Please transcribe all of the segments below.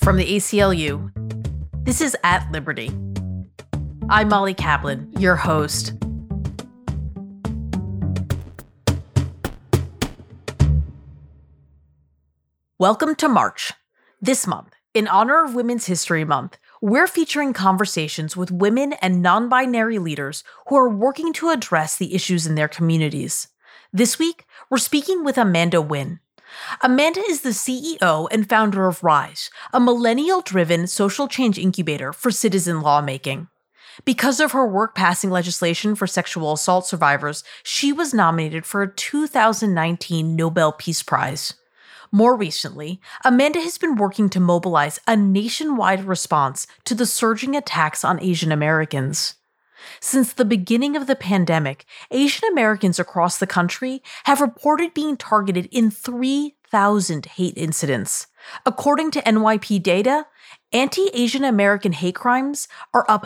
From the ACLU, this is At Liberty. I'm Molly Kaplan, your host. Welcome to March. This month, in honor of Women's History Month, we're featuring conversations with women and non-binary leaders who are working to address the issues in their communities. This week, we're speaking with Amanda Nguyen. Amanda is the CEO and founder of Rise, a millennial-driven social change incubator for citizen lawmaking. Because of her work passing legislation for sexual assault survivors, she was nominated for a 2019 Nobel Peace Prize. More recently, Amanda has been working to mobilize a nationwide response to the surging attacks on Asian Americans. Since the beginning of the pandemic, Asian Americans across the country have reported being targeted in 3,000 hate incidents. According to NYP data, anti-Asian American hate crimes are up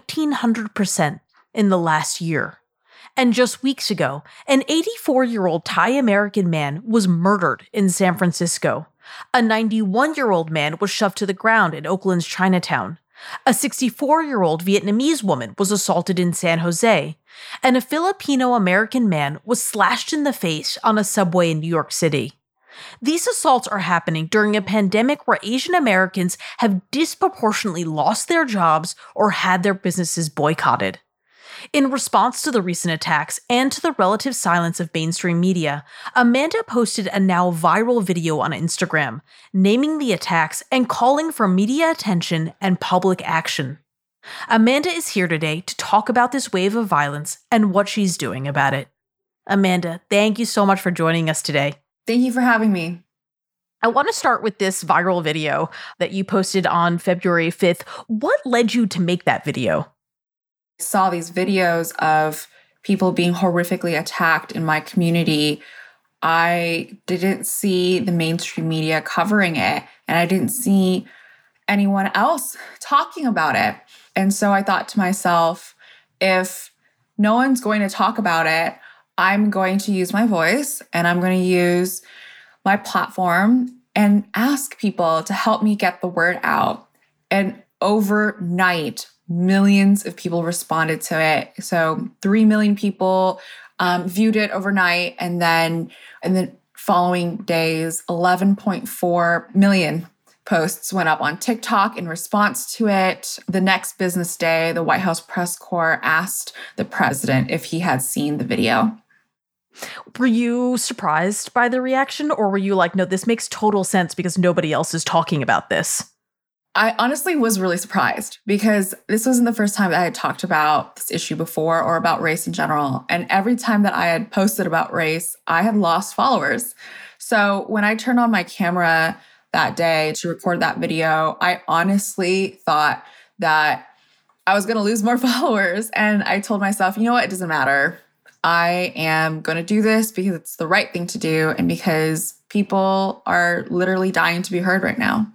1,900% in the last year. And just weeks ago, an 84-year-old Thai American man was murdered in San Francisco. A 91-year-old man was shoved to the ground in Oakland's Chinatown. A 64-year-old Vietnamese woman was assaulted in San Jose, and a Filipino-American man was slashed in the face on a subway in New York City. These assaults are happening during a pandemic where Asian Americans have disproportionately lost their jobs or had their businesses boycotted. In response to the recent attacks and to the relative silence of mainstream media, Amanda posted a now viral video on Instagram, naming the attacks and calling for media attention and public action. Amanda is here today to talk about this wave of violence and what she's doing about it. Amanda, thank you so much for joining us today. Thank you for having me. I want to start with this viral video that you posted on February 5th. What led you to make that video? Saw these videos of people being horrifically attacked in my community. I didn't see the mainstream media covering it, and I didn't see anyone else talking about it. And so I thought to myself, if no one's going to talk about it, I'm going to use my voice and I'm going to use my platform and ask people to help me get the word out. And overnight, millions of people responded to it. So 3 million people viewed it overnight. And then in the following days, 11.4 million posts went up on TikTok in response to it. The next business day, the White House press corps asked the president if he had seen the video. Were you surprised by the reaction, or were you like, no, this makes total sense because nobody else is talking about this? I honestly was really surprised because this wasn't the first time that I had talked about this issue before or about race in general. And every time that I had posted about race, I had lost followers. So when I turned on my camera that day to record that video, I honestly thought that I was going to lose more followers. And I told myself, you know what? It doesn't matter. I am going to do this because it's the right thing to do and because people are literally dying to be heard right now.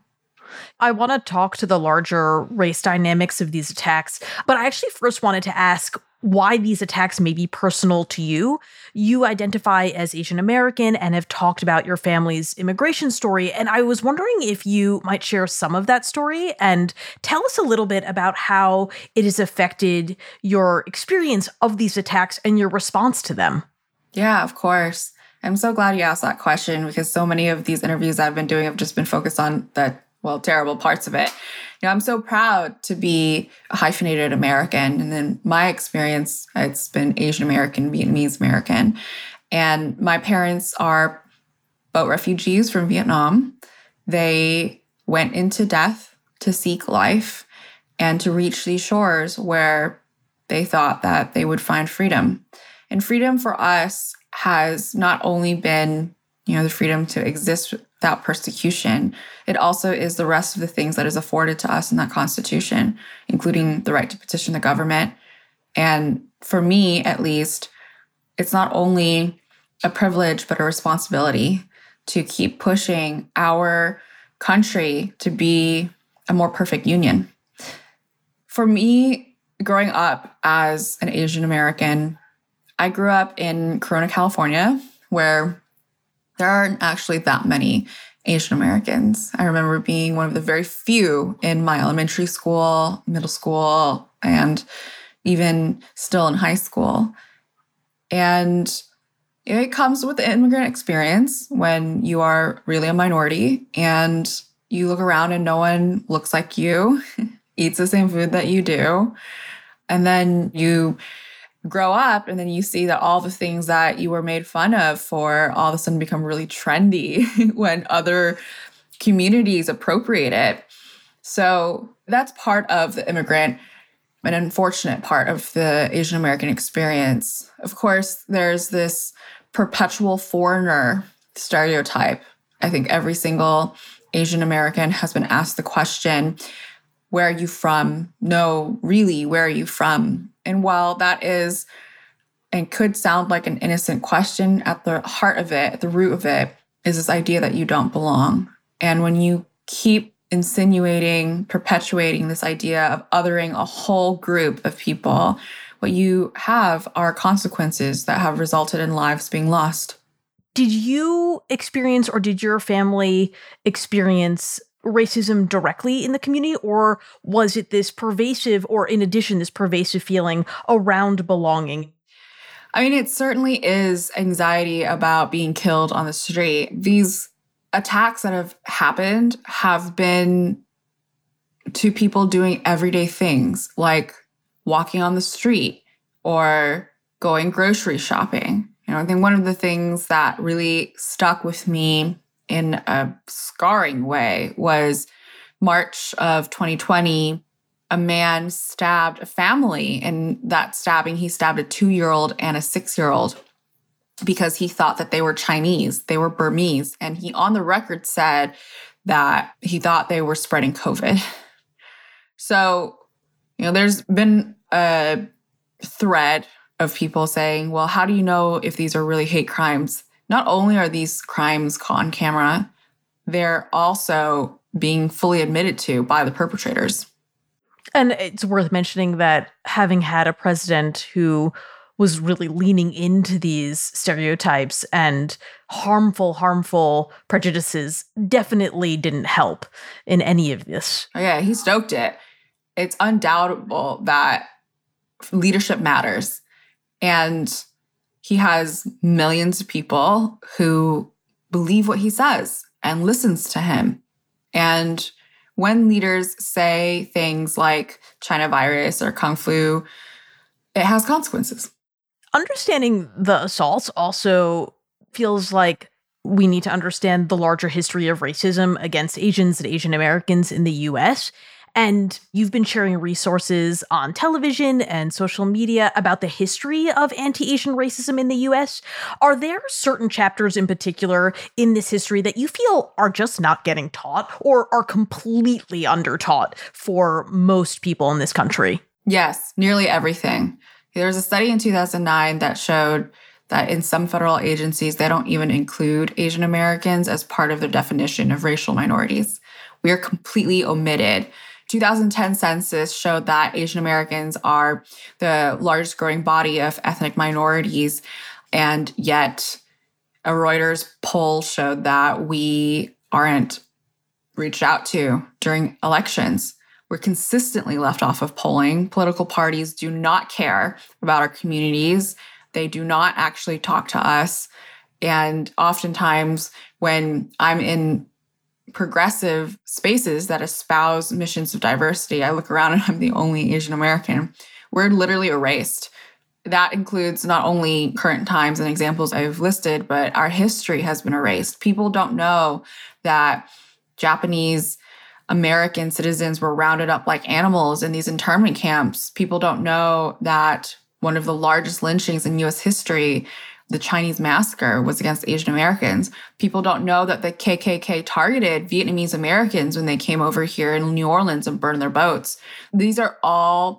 I want to talk to the larger race dynamics of these attacks, but I actually first wanted to ask why these attacks may be personal to you. You identify as Asian American and have talked about your family's immigration story, and I was wondering if you might share some of that story and tell us a little bit about how it has affected your experience of these attacks and your response to them. Yeah, of course. I'm so glad you asked that question because so many of these interviews I've been doing have just been focused on terrible parts of it. You know, I'm so proud to be a hyphenated American. And then my experience, it's been Asian American, Vietnamese American. And my parents are boat refugees from Vietnam. They went into death to seek life and to reach these shores where they thought that they would find freedom. And freedom for us has not only been, the freedom to exist without persecution. It also is the rest of the things that is afforded to us in that Constitution, including the right to petition the government. And for me, at least, it's not only a privilege, but a responsibility to keep pushing our country to be a more perfect union. For me, growing up as an Asian American, I grew up in Corona, California, where there aren't actually that many Asian Americans. I remember being one of the very few in my elementary school, middle school, and even still in high school. And it comes with the immigrant experience when you are really a minority and you look around and no one looks like you, eats the same food that you do. And then you grow up and then you see that all the things that you were made fun of for all of a sudden become really trendy when other communities appropriate it. So that's part of the immigrant, an unfortunate part of the Asian American experience. Of course, there's this perpetual foreigner stereotype. I think every single Asian American has been asked the question, where are you from? No, really, where are you from? And while that is and could sound like an innocent question, at the heart of it, at the root of it, is this idea that you don't belong. And when you keep insinuating, perpetuating this idea of othering a whole group of people, what you have are consequences that have resulted in lives being lost. Did you experience, or did your family experience racism directly in the community, or was it this pervasive, or in addition, this pervasive feeling around belonging? I mean, it certainly is anxiety about being killed on the street. These attacks that have happened have been to people doing everyday things like walking on the street or going grocery shopping. I think one of the things that really stuck with me in a scarring way was March of 2020, a man stabbed a family. In that stabbing, he stabbed a 2-year-old and a 6-year-old because he thought that they were Chinese, they were Burmese. And he on the record said that he thought they were spreading COVID. So, there's been a thread of people saying, well, how do you know if these are really hate crimes? Not only are these crimes caught on camera, they're also being fully admitted to by the perpetrators. And it's worth mentioning that having had a president who was really leaning into these stereotypes and harmful prejudices definitely didn't help in any of this. Oh, yeah, he stoked it. It's undoubtable that leadership matters. And he has millions of people who believe what he says and listens to him. And when leaders say things like China virus or Kung flu, it has consequences. Understanding the assaults also feels like we need to understand the larger history of racism against Asians and Asian Americans in the US. And you've been sharing resources on television and social media about the history of anti-Asian racism in the US. Are there certain chapters in particular in this history that you feel are just not getting taught or are completely undertaught for most people in this country? Yes, nearly everything. There was a study in 2009 that showed that in some federal agencies, they don't even include Asian Americans as part of their definition of racial minorities. We are completely omitted. 2010 census showed that Asian Americans are the largest growing body of ethnic minorities, and yet a Reuters poll showed that we aren't reached out to during elections. We're consistently left off of polling. Political parties do not care about our communities. They do not actually talk to us. And oftentimes when I'm in progressive spaces that espouse missions of diversity, I look around and I'm the only Asian American. We're literally erased. That includes not only current times and examples I've listed, but our history has been erased. People don't know that Japanese American citizens were rounded up like animals in these internment camps. People don't know that one of the largest lynchings in U.S. history, the Chinese massacre, was against Asian Americans. People don't know that the KKK targeted Vietnamese Americans when they came over here in New Orleans and burned their boats. These are all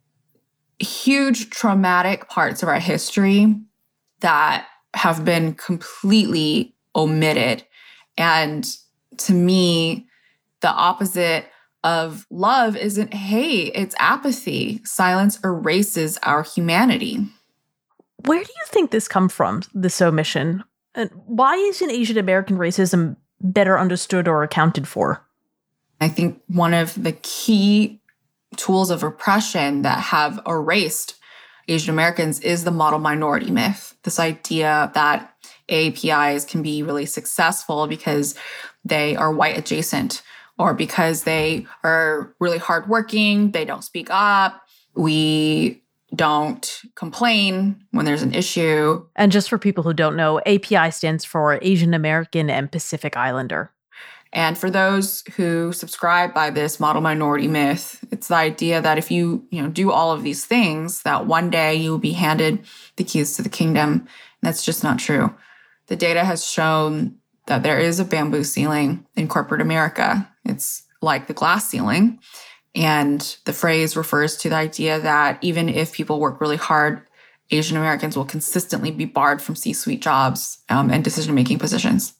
huge traumatic parts of our history that have been completely omitted. And to me, the opposite of love isn't hate, it's apathy. Silence erases our humanity. Where do you think this comes from, this omission? And why isn't Asian American racism better understood or accounted for? I think one of the key tools of repression that have erased Asian Americans is the model minority myth. This idea that AAPIs can be really successful because they are white adjacent or because they are really hardworking, they don't speak up, we don't complain when there's an issue. And just for people who don't know, API stands for Asian American and Pacific Islander. And for those who subscribe by this model minority myth, it's the idea that if you do all of these things, that one day you will be handed the keys to the kingdom. And that's just not true. The data has shown that there is a bamboo ceiling in corporate America. It's like the glass ceiling. And the phrase refers to the idea that even if people work really hard, Asian Americans will consistently be barred from C-suite jobs and decision-making positions.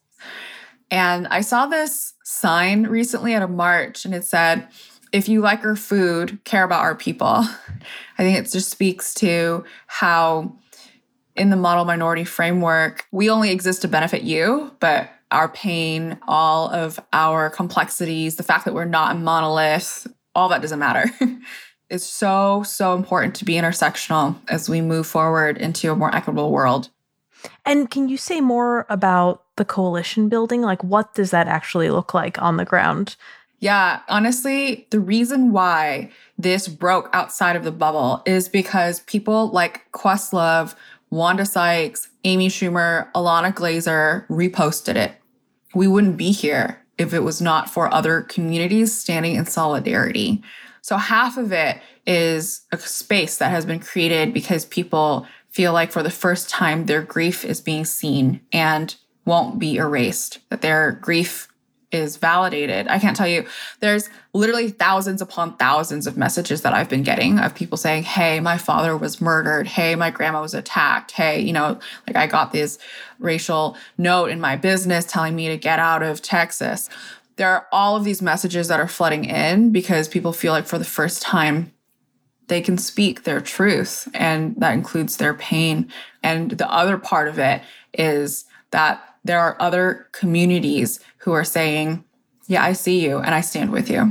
And I saw this sign recently at a march, and it said, "If you like our food, care about our people." I think it just speaks to how in the model minority framework, we only exist to benefit you, but our pain, all of our complexities, the fact that we're not a monolith, all that doesn't matter. It's so, so important to be intersectional as we move forward into a more equitable world. And can you say more about the coalition building? Like, what does that actually look like on the ground? Yeah, honestly, the reason why this broke outside of the bubble is because people like Questlove, Wanda Sykes, Amy Schumer, Alana Glazer reposted it. We wouldn't be here if it was not for other communities standing in solidarity. So half of it is a space that has been created because people feel like for the first time their grief is being seen and won't be erased, that their grief is validated. I can't tell you, there's literally thousands upon thousands of messages that I've been getting of people saying, "Hey, my father was murdered. Hey, my grandma was attacked. Hey, like I got this racial note in my business telling me to get out of Texas." There are all of these messages that are flooding in because people feel like for the first time they can speak their truth, and that includes their pain. And the other part of it is that there are other communities who are saying, "Yeah, I see you and I stand with you."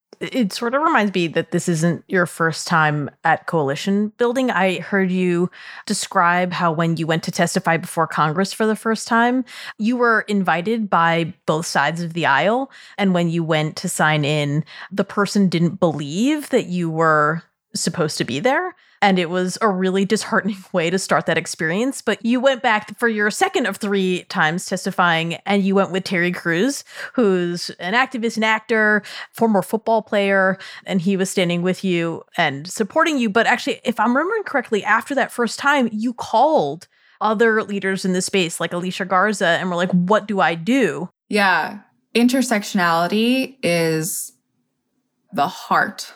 It sort of reminds me that this isn't your first time at coalition building. I heard you describe how when you went to testify before Congress for the first time, you were invited by both sides of the aisle. And when you went to sign in, the person didn't believe that you were supposed to be there. And it was a really disheartening way to start that experience. But you went back for your second of 3 times testifying, and you went with Terry Crews, who's an activist and actor, former football player, and he was standing with you and supporting you. But actually, if I'm remembering correctly, after that first time, you called other leaders in the space, like Alicia Garza, and were like, "What do I do?" Yeah. Intersectionality is the heart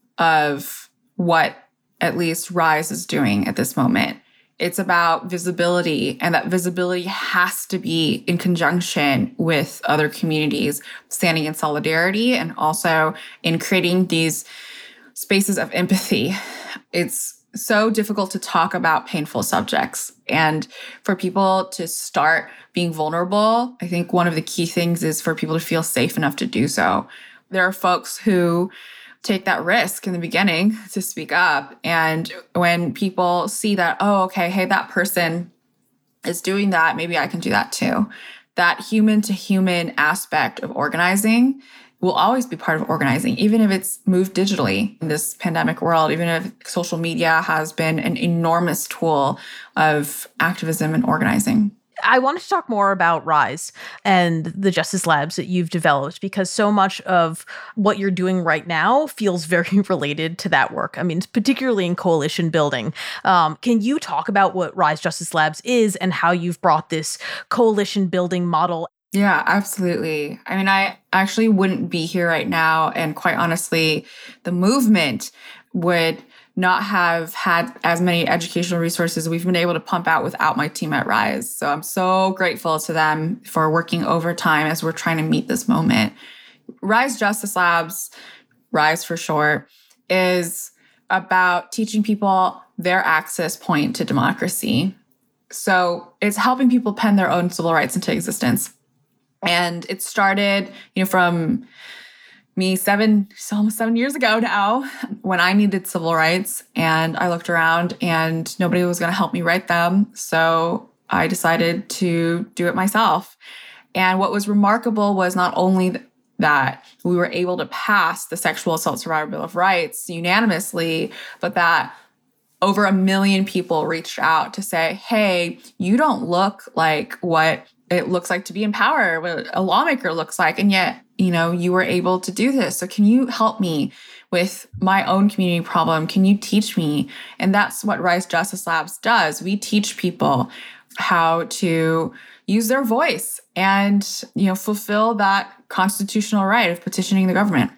of what at least Rise is doing at this moment. It's about visibility, and that visibility has to be in conjunction with other communities standing in solidarity and also in creating these spaces of empathy. It's so difficult to talk about painful subjects, and for people to start being vulnerable, I think one of the key things is for people to feel safe enough to do so. There are folks who take that risk in the beginning to speak up. And when people see that, oh, okay, hey, that person is doing that, maybe I can do that too. That human to human aspect of organizing will always be part of organizing, even if it's moved digitally in this pandemic world, even if social media has been an enormous tool of activism and organizing. I wanted to talk more about Rise and the Justice Labs that you've developed, because so much of what you're doing right now feels very related to that work. I mean, particularly in coalition building. Can you talk about what Rise Justice Labs is and how you've brought this coalition building model? Yeah, absolutely. I mean, I actually wouldn't be here right now. And quite honestly, the movement would not have had as many educational resources we've been able to pump out without my team at Rise. So I'm so grateful to them for working overtime as we're trying to meet this moment. Rise Justice Labs, Rise for short, is about teaching people their access point to democracy. So it's helping people pen their own civil rights into existence. And it started, from me almost 7 years ago now, when I needed civil rights, and I looked around and nobody was going to help me write them. So I decided to do it myself. And what was remarkable was not only that we were able to pass the Sexual Assault Survivor Bill of Rights unanimously, but that over 1 million people reached out to say, hey, you don't look like what it looks like to be in power, what a lawmaker looks like. And yet, you were able to do this. So can you help me with my own community problem? Can you teach me? And that's what Rise Justice Labs does. We teach people how to use their voice and, fulfill that constitutional right of petitioning the government.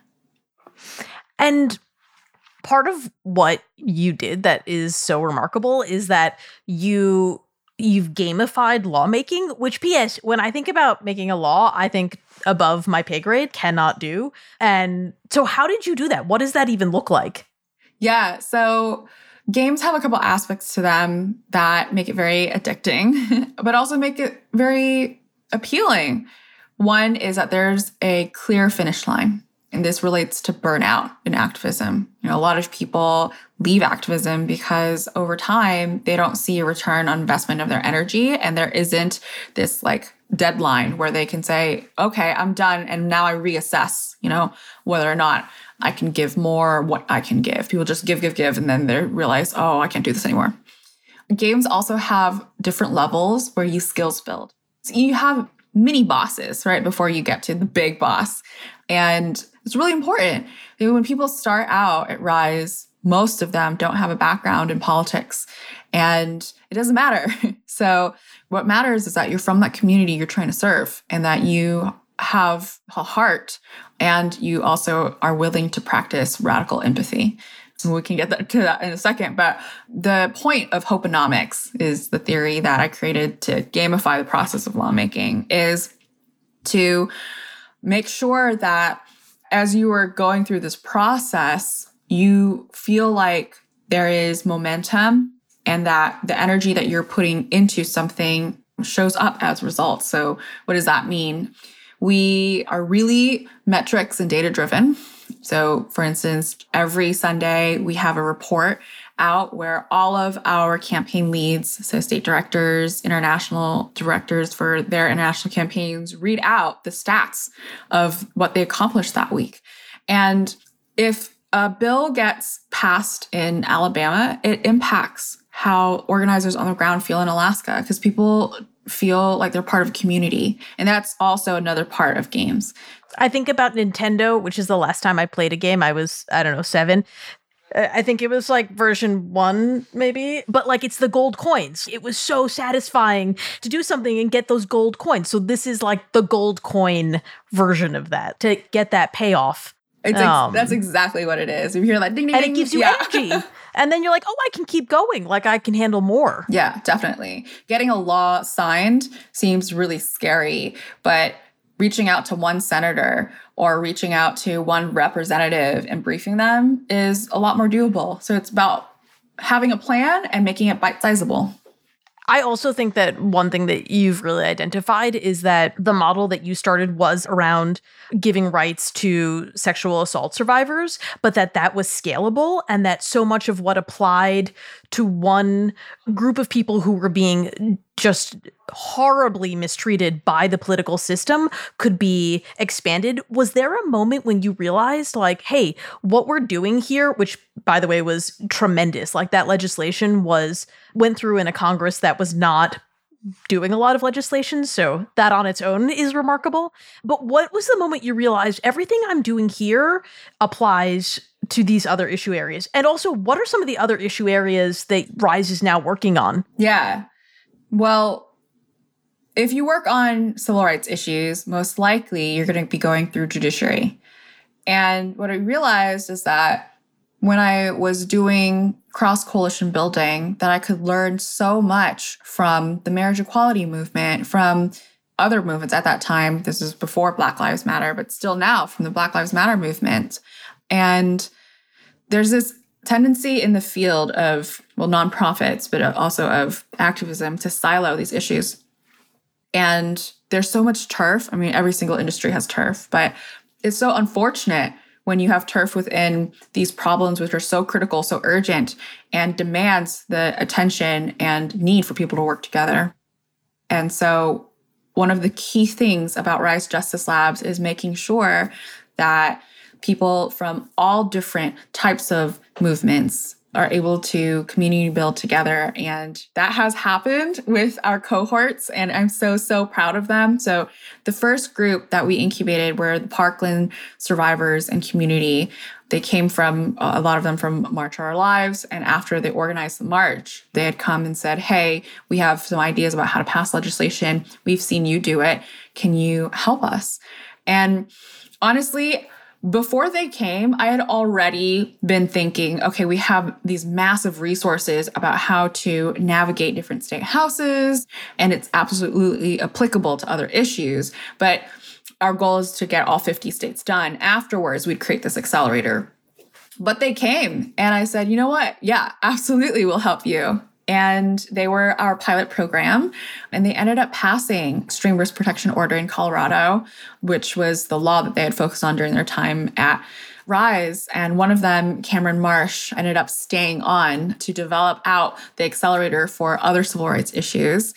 And part of what you did that is so remarkable is that you've gamified lawmaking, which, P.S., when I think about making a law, I think above my pay grade, cannot do. And so how did you do that? What does that even look like? Yeah, so games have a couple aspects to them that make it very addicting, but also make it very appealing. One is that there's a clear finish line. And this relates to burnout in activism. A lot of people leave activism because over time, they don't see a return on investment of their energy. And there isn't this deadline where they can say, okay, I'm done. And now I reassess, whether or not I can give more, what I can give. People just give. And then they realize, oh, I can't do this anymore. Games also have different levels where you skills build. So you have mini bosses, right, before you get to the big boss. And it's really important. When people start out at Rise, most of them don't have a background in politics, and it doesn't matter. So what matters is that you're from that community you're trying to serve, and that you have a heart, and you also are willing to practice radical empathy. And we can get to that in a second. But the point of Hopeonomics is the theory that I created to gamify the process of lawmaking, is to make sure that as you are going through this process, you feel like there is momentum and that the energy that you're putting into something shows up as results. So what does that mean? We are really metrics and data driven. So for instance, every Sunday we have a report out where all of our campaign leads, so state directors, international directors for their international campaigns, read out the stats of what they accomplished that week. And if a bill gets passed in Alabama, it impacts how organizers on the ground feel in Alaska, because people feel like they're part of a community. And that's also another part of games. I think about Nintendo, which is the last time I played a game. I was, 7. I think it was version 1, maybe. But it's the gold coins. It was so satisfying to do something and get those gold coins. So this is the gold coin version of that, to get that payoff. That's exactly what it is. You hear that ding, ding, and ding. It gives you energy. And then you're like, oh, I can keep going. I can handle more. Yeah, definitely. Getting a law signed seems really scary, but reaching out to one senator or reaching out to one representative and briefing them is a lot more doable. So it's about having a plan and making it bite-sizable. I also think that one thing that you've really identified is that the model that you started was around giving rights to sexual assault survivors, but that was scalable, and that so much of what applied to one group of people who were being just horribly mistreated by the political system could be expanded. Was there a moment when you realized, hey, what we're doing here, which by the way was tremendous, that legislation went through in a Congress that was not doing a lot of legislation, so that on its own is remarkable. But what was the moment you realized everything I'm doing here applies to these other issue areas? And also, what are some of the other issue areas that Rise is now working on? Yeah. Well, if you work on civil rights issues, most likely you're going to be going through judiciary. And what I realized is that when I was doing cross-coalition building, that I could learn so much from the marriage equality movement, from other movements at that time. This is before Black Lives Matter, but still now from the Black Lives Matter movement. And there's this tendency in the field of, nonprofits, but also of activism to silo these issues. And there's so much turf. I mean, every single industry has turf, but it's so unfortunate when you have turf within these problems, which are so critical, so urgent, and demands the attention and need for people to work together. And so one of the key things about Rise Justice Labs is making sure that people from all different types of movements are able to community build together. And that has happened with our cohorts. And I'm so proud of them. So the first group that we incubated were the Parkland survivors and community. They came from, a lot of them from March Our Lives. And after they organized the march, they had come and said, hey, we have some ideas about how to pass legislation. We've seen you do it. Can you help us? And honestly, before they came, I had already been thinking, okay, we have these massive resources about how to navigate different state houses, and it's absolutely applicable to other issues. But our goal is to get all 50 states done. Afterwards, we'd create this accelerator. But they came, and I said, you know what? Yeah, absolutely, we'll help you. And they were our pilot program, and they ended up passing Extreme Risk Protection Order in Colorado, which was the law that they had focused on during their time at Rise. And one of them, Cameron Marsh, ended up staying on to develop out the accelerator for other civil rights issues.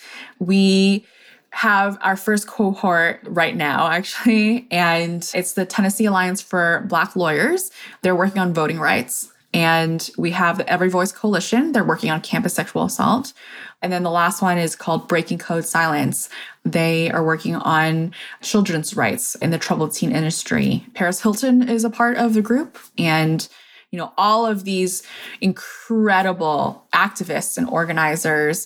We have our first cohort right now, actually, and it's the Tennessee Alliance for Black Lawyers. They're working on voting rights. And we have the Every Voice Coalition. They're working on campus sexual assault. And then the last one is called Breaking Code Silence. They are working on children's rights in the troubled teen industry. Paris Hilton is a part of the group. And, you know, all of these incredible activists and organizers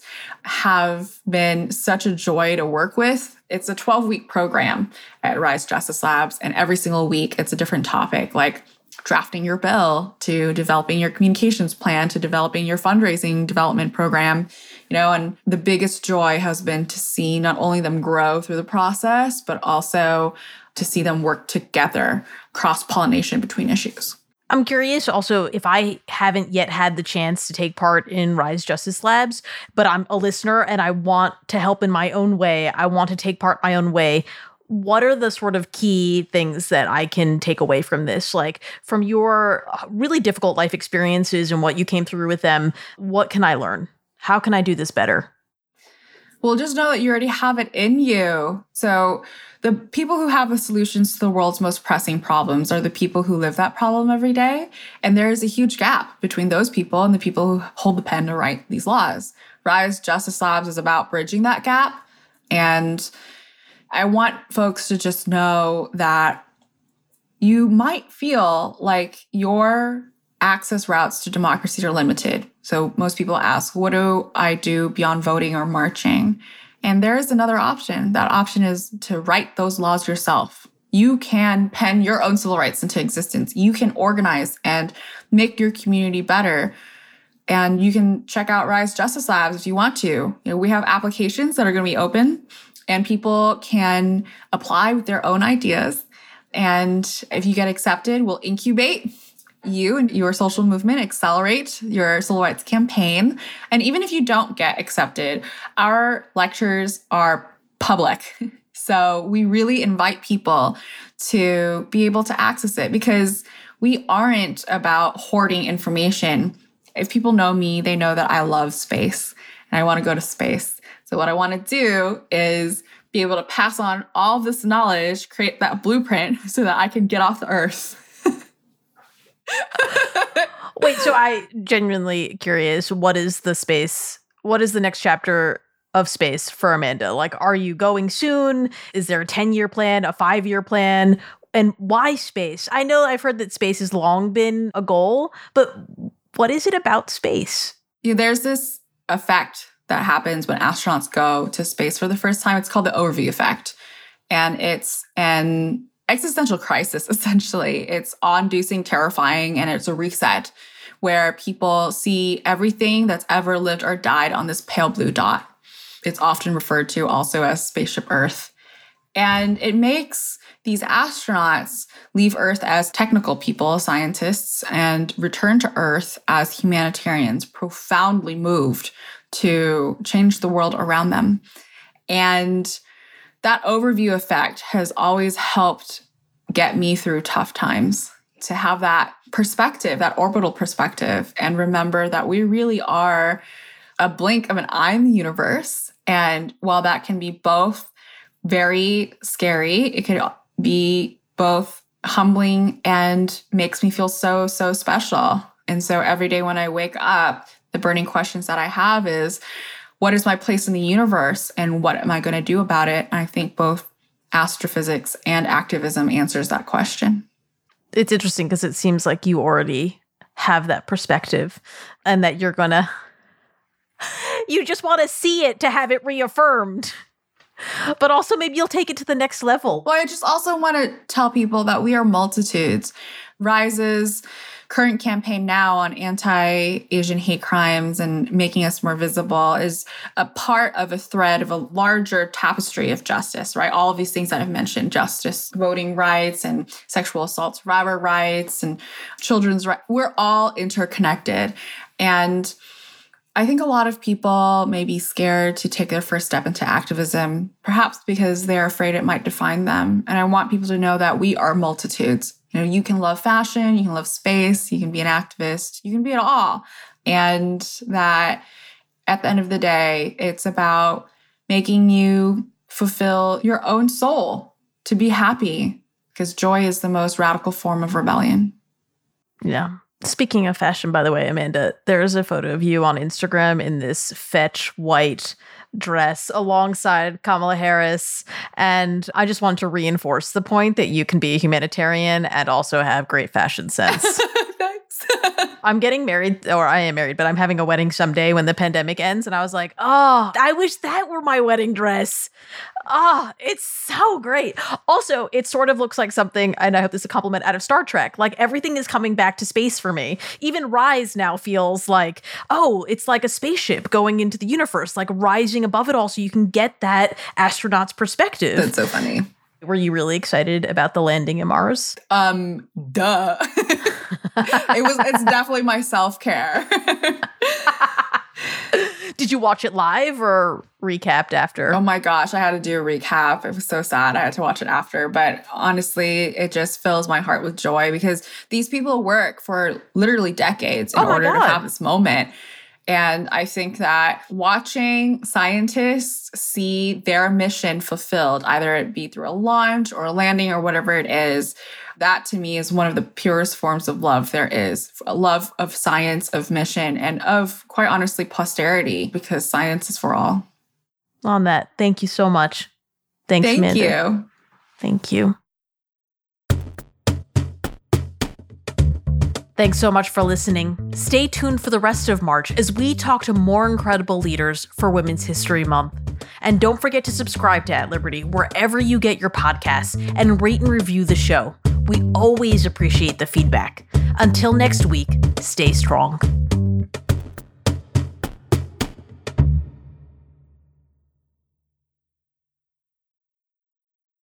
have been such a joy to work with. It's a 12-week program at Rise Justice Labs. And every single week, it's a different topic, like drafting your bill, to developing your communications plan, to developing your fundraising development program, you know, and the biggest joy has been to see not only them grow through the process, but also to see them work together, cross-pollination between issues. I'm curious also if I haven't yet had the chance to take part in Rise Justice Labs, but I'm a listener and I want to help in my own way. I want to take part my own way. What are the sort of key things that I can take away from this? Like from your really difficult life experiences and what you came through with them, what can I learn? How can I do this better? Well, just know that you already have it in you. So the people who have the solutions to the world's most pressing problems are the people who live that problem every day. And there is a huge gap between those people and the people who hold the pen to write these laws. Rise Justice Labs is about bridging that gap. And I want folks to just know that you might feel like your access routes to democracy are limited. So most people ask, what do I do beyond voting or marching? And there is another option. That option is to write those laws yourself. You can pen your own civil rights into existence. You can organize and make your community better. And you can check out Rise Justice Labs if you want to. You know, we have applications that are going to be open, and people can apply with their own ideas. And if you get accepted, we'll incubate you and your social movement, accelerate your civil rights campaign. And even if you don't get accepted, our lectures are public. So we really invite people to be able to access it, because we aren't about hoarding information. If people know me, they know that I love space and I want to go to space. So what I want to do is be able to pass on all of this knowledge, create that blueprint so that I can get off the earth. Wait, so I genuinely curious, what is the space? What is the next chapter of space for Amanda? Like, are you going soon? Is there a 10-year plan, a 5-year plan? And why space? I know I've heard that space has long been a goal, but what is it about space? There's this effect that happens when astronauts go to space for the first time. It's called the overview effect. And it's an existential crisis, essentially. It's awe-inducing, terrifying, and it's a reset where people see everything that's ever lived or died on this pale blue dot. It's often referred to also as Spaceship Earth. And it makes these astronauts leave Earth as technical people, scientists, and return to Earth as humanitarians, profoundly moved to change the world around them. And that overview effect has always helped get me through tough times, to have that perspective, that orbital perspective, and remember that we really are a blink of an eye in the universe. And while that can be both very scary, it could be both humbling and makes me feel so, so special. And so every day when I wake up, the burning questions that I have is, what is my place in the universe and what am I going to do about it? And I think both astrophysics and activism answers that question. It's interesting because it seems like you already have that perspective and that you're going to, you just want to see it to have it reaffirmed. But also maybe you'll take it to the next level. Well, I just also want to tell people that we are multitudes. Rise's current campaign now on anti-Asian hate crimes and making us more visible is a part of a thread of a larger tapestry of justice, right? All of these things that I've mentioned, justice, voting rights, and sexual assault survivor rights, and children's rights. We're all interconnected. And I think a lot of people may be scared to take their first step into activism, perhaps because they're afraid it might define them. And I want people to know that we are multitudes. You know, you can love fashion, you can love space, you can be an activist, you can be it all. And that at the end of the day, it's about making you fulfill your own soul to be happy, because joy is the most radical form of rebellion. Yeah. Speaking of fashion, by the way, Amanda, there's a photo of you on Instagram in this fetch white dress alongside Kamala Harris. And I just want to reinforce the point that you can be a humanitarian and also have great fashion sense. Thanks. I'm getting married, or I am married, but I'm having a wedding someday when the pandemic ends. And I was like, oh, I wish that were my wedding dress. Oh, it's so great. Also, it sort of looks like something, and I hope this is a compliment, out of Star Trek. Like everything is coming back to space for me. Even Rise now feels like, oh, it's like a spaceship going into the universe, like rising above it all so you can get that astronaut's perspective. That's so funny. Were you really excited about the landing in Mars? Duh. It's definitely my self-care. Did you watch it live or recapped after? Oh my gosh, I had to do a recap. It was so sad. I had to watch it after. But honestly, it just fills my heart with joy because these people work for literally decades in order to have this moment. And I think that watching scientists see their mission fulfilled, either it be through a launch or a landing or whatever it is, that to me is one of the purest forms of love there is. A love of science, of mission, and of, quite honestly, posterity, because science is for all. On that, thank you so much. Thanks, Amanda. Thank you. Thank you. Thanks so much for listening. Stay tuned for the rest of March as we talk to more incredible leaders for Women's History Month. And don't forget to subscribe to At Liberty wherever you get your podcasts and rate and review the show. We always appreciate the feedback. Until next week, stay strong.